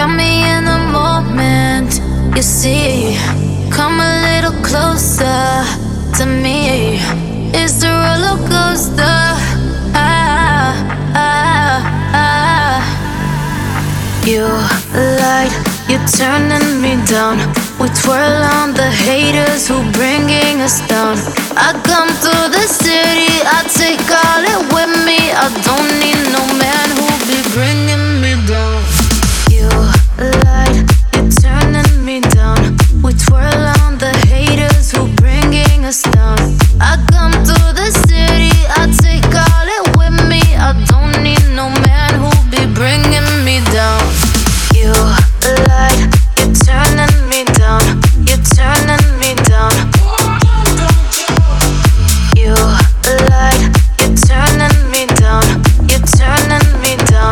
Got me in the moment, you see. Come a little closer to me. It's the roller coaster. Ah, ah, ah. You light, you're turning me down. We twirl on the haters who bringing us down. I come through the city, I take all it with me. I don't need no man who'll be bringing me down. You light, you're turning me down. We twirl on the haters who bringing us down. I come through the city, I take all it with me. I don't need no man who'll be bringing me down. You light, you're turning me down. You're turning me down. You light, you're turning me down. You're turning me down.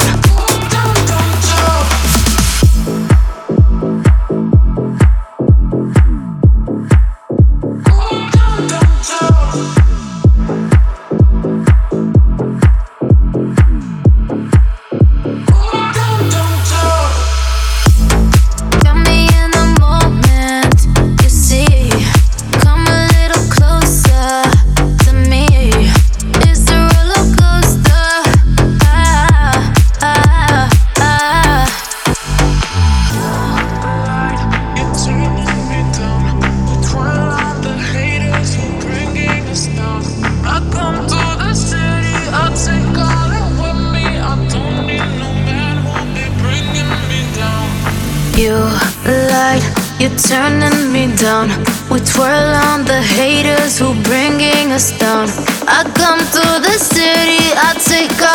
Got me in the moment, you see. Come a little closer to me. It's the roller coaster. Ah, ah, ah. You're turning me down. We twirl on the haters who bringing us down. I come to the city, I take all it with me. I don't need no man who'll be bringing me down. You light, you're turning me down. We twirl on the haters who bringing us down. I come through the city, I take